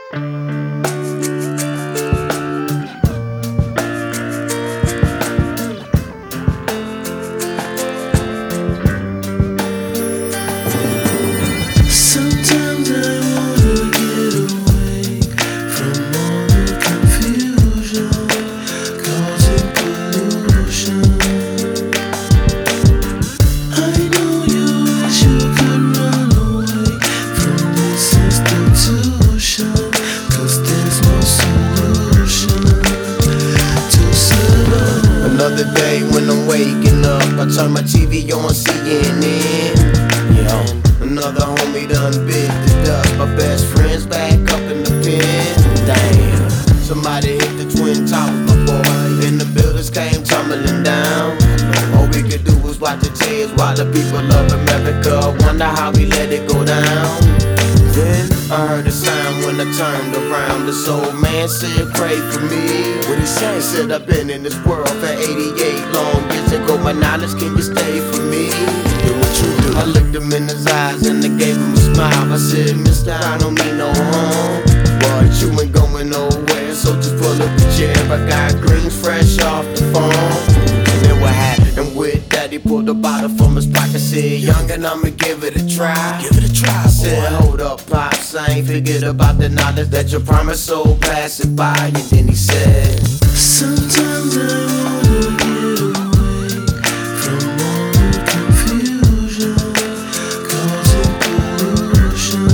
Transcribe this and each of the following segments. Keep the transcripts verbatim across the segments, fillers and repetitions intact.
Sometimes I wanna get away from all the confusion causing pollution. I know you wish you could run away from this institution, 'cause there's no solution to survive. Another day when I'm waking up, I turn my T V on C N N. Yeah. Another homie done bit the dust. My best friend's back up in the pen. Damn. Somebody hit the Twin Towers, my boy, and the buildings came tumbling down. All we could do was watch the tears while the people of America wonder how we let it go down. Then I heard a sound when I turned around. This old man said, pray for me. What he say? He said, I've been in this world for eighty-eight long years ago. My knowledge, can you stay for me? Do what you do. I looked him in his eyes and I gave him a smile. I said, mister, I don't mean no harm, but you ain't going nowhere, so just pull up a chair. I got greens fresh off the farm. And then what happened? And with that, he pulled a bottle from his pocket. Said, youngin', I'ma give it a try. Give it a try. I said, hold up, pops, I ain't forget about the knowledge that you promised, so pass it by. And then he said, sometimes I wanna get away from all the confusion causing pollution.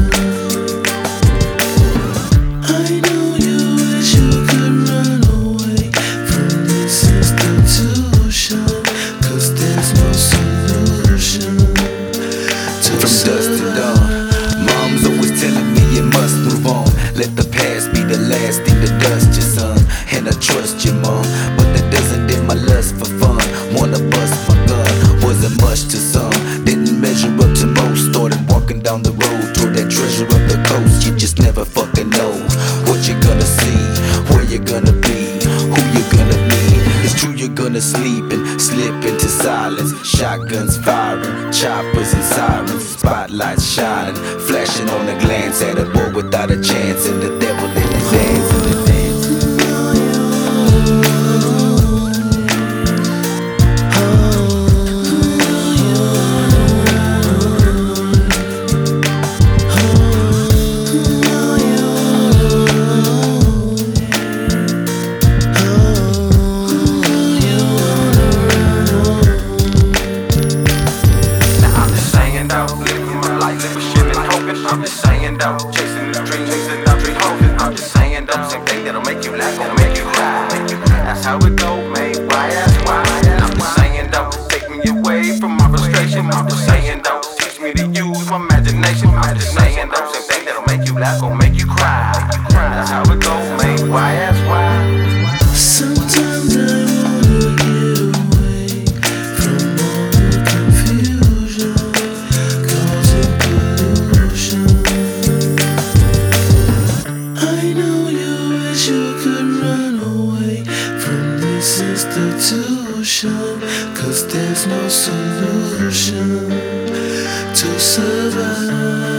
I know you wish you could run away from this institution, 'cause there's no solution to From dusk to dawn, mom's always telling me you must move on. Let the past be the last thing to dust your son. And I trust you, mom, but that doesn't dim my lust for fun. Wanna bust my gun, wasn't much to some, didn't measure up to most. Started walking down the road toward that treasure of the coast. You just never fucking know what you're gonna see, where you're gonna be, who you're gonna meet. It's true you're gonna sleep and slip into silence. Shotguns firing, choppers and sirens, spotlights shining, flashing on a glance at a boy without a chance, and the devil in his hands. In the dance. I'm just saying though, chasing the dream, chasing the dream, hoping. I'm just saying though, same thing that'll make you laugh, gon' make you cry. That's how it go, man. Why? That's why. I'm just saying though, take me away from my frustration. I'm just saying though, teach me to use my imagination. I'm just saying though, same thing that'll make you laugh, gon' make you cry. That's how it go, man. Why? That's why. Sometimes I wanna get away from all the confusion causing pollution. I know you wish you could run away from this institution, 'cause there's no solution to survive.